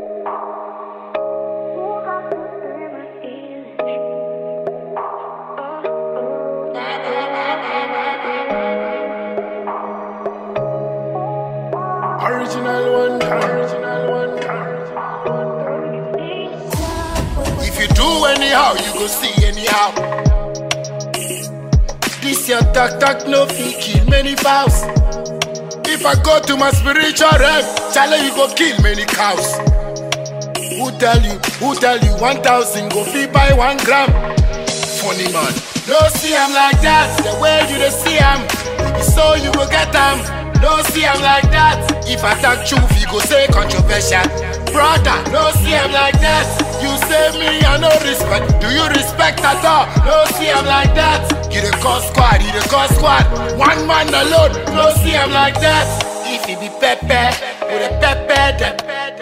Original one. If you do anyhow, you go see anyhow. This your talk no fit kill many vows. If I go to my spiritual realm, Charlie, you go kill many cows. Who tell you 1,000 go fit buy 1 gram? Funny man. No see I'm like that, the way you dey see am. So you go get am. No see I'm like that. If I talk truth, you go say controversial. Brother, no see I'm like that. You say me, I no respect. Do you respect at all? No see I'm like that. You the cause squad, One man alone, no see I'm like that. If it be Pepe, with a Pepe them.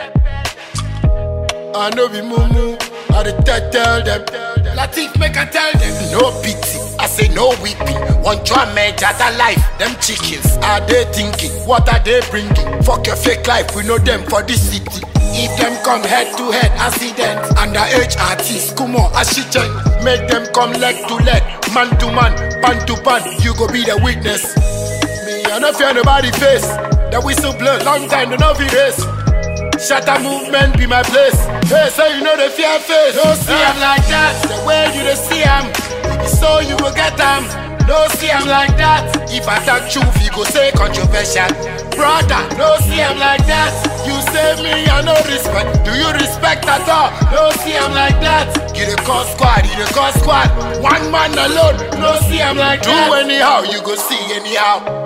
I know be mumu, I dey tell them. Latif make I tell them, no pity. I say no weeping. One drum made at a life. Them chickens, are they thinking? What are they bringing? Fuck your fake life, we know them for this city. If them come head to head, accident. Underage artists, Kumo, Ashichen. Make them come leg to leg, man to man, pan to pan. You go be the witness. Me, I no fear nobody face. The whistle blow, long time, don't know if it is. Shatter movement be my place. Hey, so you know the fear face. Don't see I'm like that. The way you dey see am. So you go get am. No see I'm like that. If I talk truth, you go say controversial. Brother, no see I'm like that. You say me, I no respect. Do you respect at all? No see I'm like that. You the cause squad. One man alone. No see I'm like that. Do anyhow, you go see anyhow.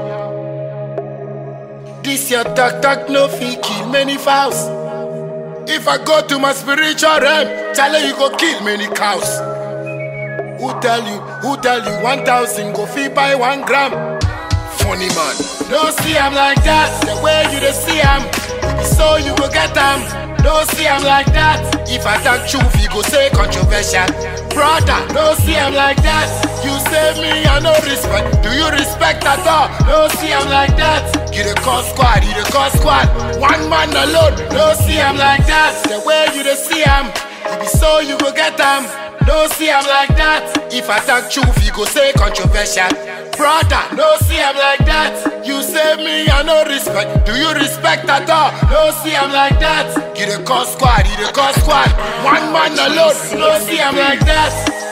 This your talk no fit kill many vows. If I go to my spiritual realm, Charlie, you go kill many cows. Who tell you 1,000 go fit buy 1 gram? Funny man. No see I'm like that, the way you dey see am. So you go get am. No see I'm like that. If I talk truth, you go say controversial. Brother, no see I'm like that. You say me, I no respect. Do you respect at all? No see I'm like that. You the cause squad. One man alone. No see I'm like that. The way you dey see am. So you go get am. No see I'm like that. If I talk truth, you go say controversial. Brother, no see I'm like that. You say me, I no respect. Do you respect at all? No see I'm like that. You the cause squad. One man alone. No see I'm like that.